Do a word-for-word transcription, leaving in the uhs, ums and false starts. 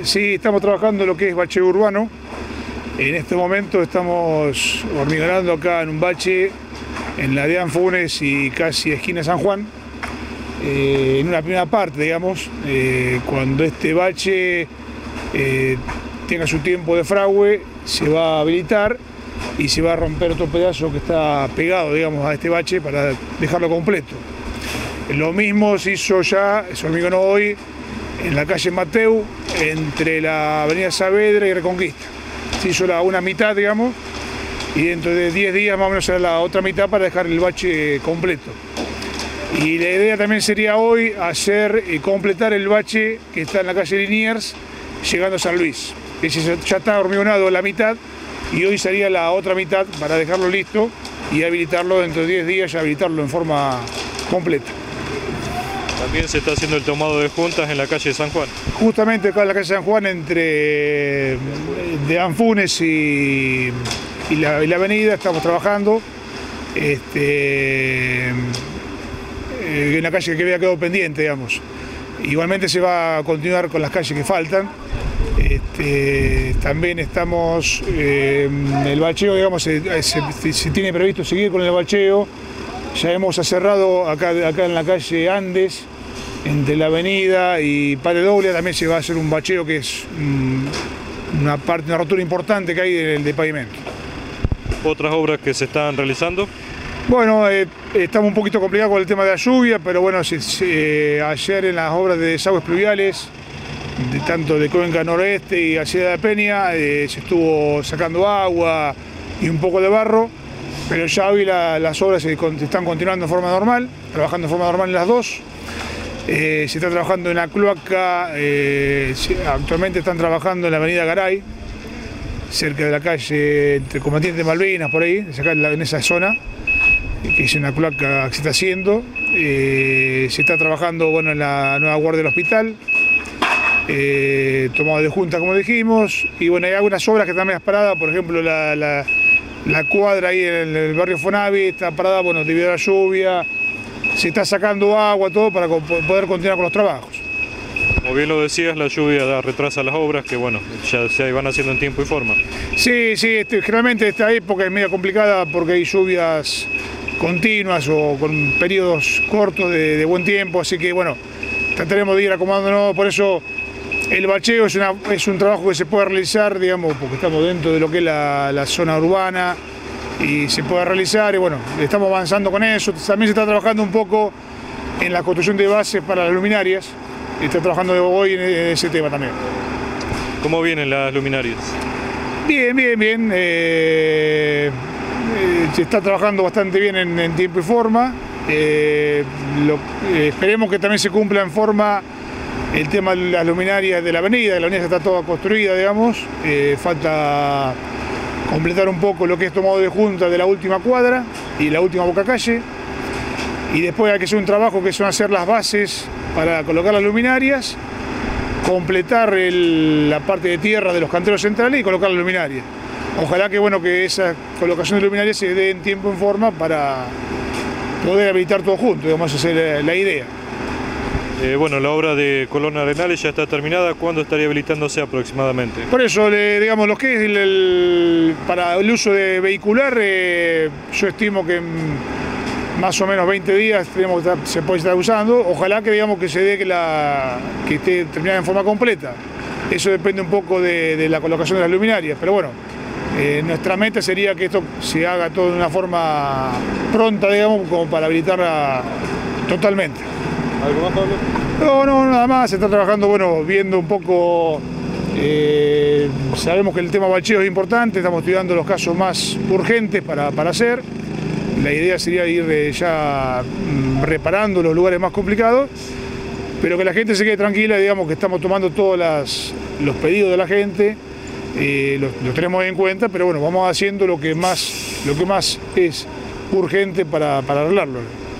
Sí, estamos trabajando en lo que es bacheo urbano. En este momento estamos hormigonando acá en un bache en la de Anfunes y casi esquina San Juan. Eh, en una primera parte, digamos, eh, cuando este bache eh, tenga su tiempo de fragüe, se va a habilitar y se va a romper otro pedazo que está pegado, digamos, a este bache para dejarlo completo. Lo mismo se hizo ya, se hormigonó hoy en la calle Mateu, entre la avenida Saavedra y Reconquista. Se hizo la, una mitad, digamos, y dentro de diez días más o menos será la otra mitad para dejar el bache completo. Y la idea también sería hoy hacer y completar el bache que está en la calle Liniers, llegando a San Luis. Ese ya está hormigonado la mitad y hoy sería la otra mitad para dejarlo listo y habilitarlo dentro de diez días, ya habilitarlo en forma completa. También se está haciendo el tomado de juntas en la calle San Juan. Justamente acá en la calle San Juan, entre de Anfunes y, y, la, y la avenida, estamos trabajando. Este, en una calle que había quedado pendiente, digamos. Igualmente se va a continuar con las calles que faltan. Este, también estamos, eh, el bacheo, digamos, se, se, se tiene previsto seguir con el bacheo. Ya hemos cerrado acá, acá en la calle Andes, entre la avenida y Padre Doble, también se va a hacer un bacheo que es um, una parte, una rotura importante que hay del de pavimento. ¿Otras obras que se están realizando? Bueno, eh, estamos un poquito complicados con el tema de la lluvia, pero bueno, se, se, ayer en las obras de desagües pluviales, de, tanto de Cuenca Noroeste y hacia la Peña, eh, se estuvo sacando agua y un poco de barro. Pero ya hoy la, las obras se, se están continuando en forma normal, trabajando en forma normal en las dos. Eh, se está trabajando en la cloaca, eh, actualmente están trabajando en la avenida Garay, cerca de la calle entre Combatientes Malvinas, por ahí, en esa zona, que es una cloaca que se está haciendo. Eh, se está trabajando bueno, en la nueva guardia del hospital, eh, tomado de junta como dijimos, y bueno, hay algunas obras que están más paradas, por ejemplo la... la La cuadra ahí en el barrio Fonavi está parada, bueno, debido a la lluvia, se está sacando agua, todo para poder continuar con los trabajos. Como bien lo decías, la lluvia retrasa las obras que, bueno, ya se van haciendo en tiempo y forma. Sí, sí, este, generalmente esta época es medio complicada porque hay lluvias continuas o con periodos cortos de, de buen tiempo, así que, bueno, trataremos de ir acomodándonos, por eso... El bacheo es, una, es un trabajo que se puede realizar, digamos, porque estamos dentro de lo que es la, la zona urbana y se puede realizar y bueno, estamos avanzando con eso. También se está trabajando un poco en la construcción de bases para las luminarias, y está trabajando hoy en ese tema también. ¿Cómo vienen las luminarias? Bien, bien, bien. Eh, eh, se está trabajando bastante bien en, en tiempo y forma. Eh, lo, eh, esperemos que también se cumpla en forma el tema de las luminarias de la avenida, la avenida está toda construida, digamos, eh, falta completar un poco lo que es tomado de junta de la última cuadra y la última boca calle, y después hay que hacer un trabajo que son hacer las bases para colocar las luminarias, completar el, la parte de tierra de los canteros centrales y colocar las luminarias. Ojalá que, bueno, que esa colocación de luminarias se dé en tiempo y en forma para poder habilitar todo junto, digamos, esa es la, la idea. Eh, bueno, la obra de Colón Arenales ya está terminada. ¿Cuándo estaría habilitándose aproximadamente? Por eso, le, digamos, lo que es el, el, para el uso de vehicular, eh, yo estimo que en más o menos veinte días tenemos, se puede estar usando. Ojalá que, digamos, que se dé que, la, que esté terminada en forma completa. Eso depende un poco de, de la colocación de las luminarias, pero bueno, eh, nuestra meta sería que esto se haga todo de una forma pronta, digamos, como para habilitarla totalmente. ¿Algo más, Pablo? No, no, nada más, se está trabajando, bueno, viendo un poco, eh, sabemos que el tema bacheo es importante, estamos estudiando los casos más urgentes para, para hacer. La idea sería ir eh, ya mm, reparando los lugares más complicados, pero que la gente se quede tranquila, digamos que estamos tomando todos las, los pedidos de la gente, eh, los, los tenemos en cuenta, pero bueno, vamos haciendo lo que más, lo que más es urgente para, para arreglarlo.